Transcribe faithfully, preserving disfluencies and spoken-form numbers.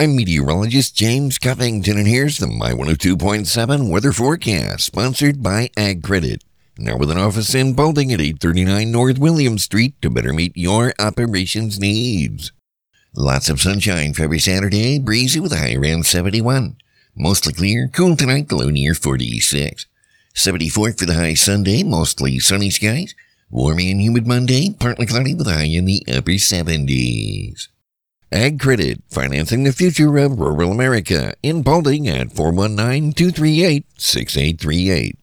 I'm meteorologist James Covington, and here's the My one oh two point seven weather forecast, sponsored by AgCredit. Now with an office in Balding at eight thirty-nine North William Street to better meet your operations needs. Lots of sunshine for every Saturday, breezy with a high around seventy-one. Mostly clear, cool tonight, the low near forty-six. seventy-four for the high Sunday, mostly sunny skies. Warm and humid Monday, partly cloudy with a high in the upper seventies. AgCredit, financing the future of rural America, in Balding at four one nine, two three eight, six eight three eight.